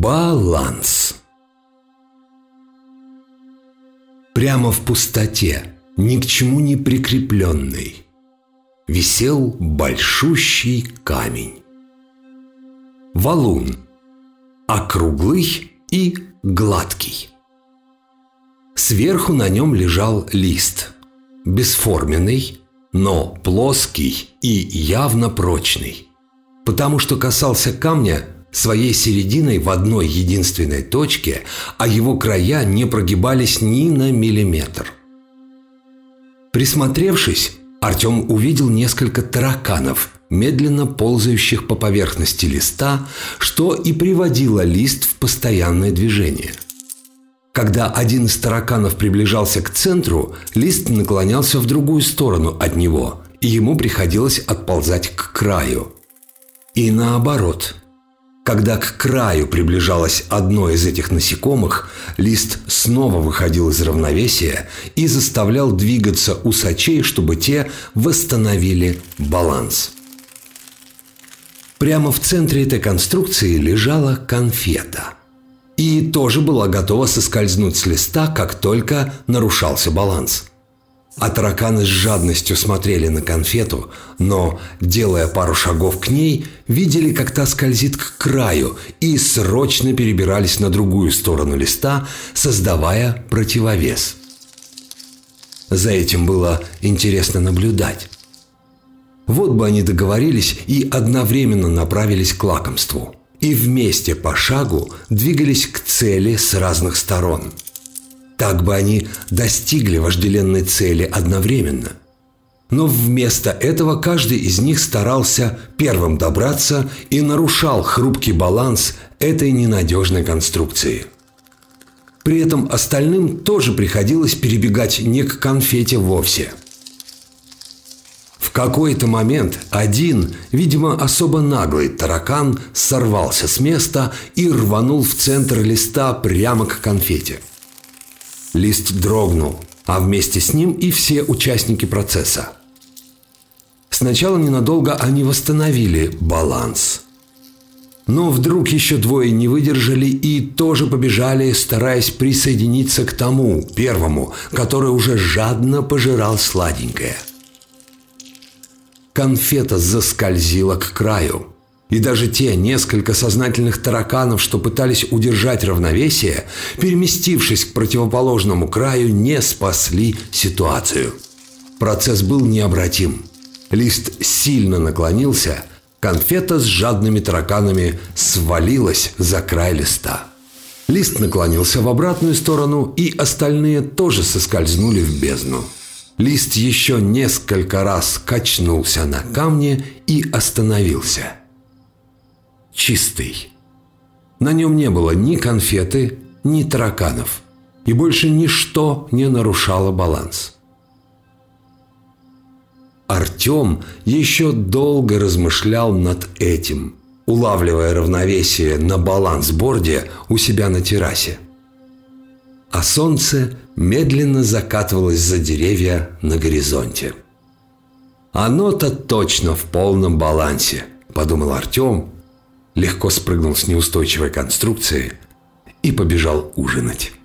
Баланс. Прямо в пустоте, ни к чему не прикрепленный, висел большущий камень. Валун, округлый и гладкий. Сверху на нем лежал лист, бесформенный, но плоский и явно прочный, потому что касался камня своей серединой в одной единственной точке, а его края не прогибались ни на миллиметр. Присмотревшись, Артем увидел несколько тараканов, медленно ползающих по поверхности листа, что и приводило лист в постоянное движение. Когда один из тараканов приближался к центру, лист наклонялся в другую сторону от него, и ему приходилось отползать к краю. И наоборот. Когда к краю приближалось одно из этих насекомых, лист снова выходил из равновесия и заставлял двигаться усачей, чтобы те восстановили баланс. Прямо в центре этой конструкции лежала конфета. И тоже была готова соскользнуть с листа, как только нарушался баланс. А тараканы с жадностью смотрели на конфету, но, делая пару шагов к ней, видели, как та скользит к краю, и срочно перебирались на другую сторону листа, создавая противовес. За этим было интересно наблюдать. Вот бы они договорились и одновременно направились к лакомству, и вместе по шагу двигались к цели с разных сторон. Так бы они достигли вожделенной цели одновременно. Но вместо этого каждый из них старался первым добраться и нарушал хрупкий баланс этой ненадежной конструкции. При этом остальным тоже приходилось перебегать не к конфете вовсе. В какой-то момент один, видимо, особо наглый таракан сорвался с места и рванул в центр листа прямо к конфете. Лист дрогнул, а вместе с ним и все участники процесса. Сначала ненадолго они восстановили баланс. Но вдруг еще двое не выдержали и тоже побежали, стараясь присоединиться к тому, первому, который уже жадно пожирал сладенькое. Конфета заскользила к краю. И даже те несколько сознательных тараканов, что пытались удержать равновесие, переместившись к противоположному краю, не спасли ситуацию. Процесс был необратим. Лист сильно наклонился, конфета с жадными тараканами свалилась за край листа. Лист наклонился в обратную сторону, и остальные тоже соскользнули в бездну. Лист еще несколько раз качнулся на камне и остановился. Чистый. На нем не было ни конфеты, ни тараканов. И больше ничто не нарушало баланс. Артем еще долго размышлял над этим, улавливая равновесие на балансборде у себя на террасе. А солнце медленно закатывалось за деревья на горизонте. «Оно-то точно в полном балансе», – подумал Артем, легко спрыгнул с неустойчивой конструкции и побежал ужинать.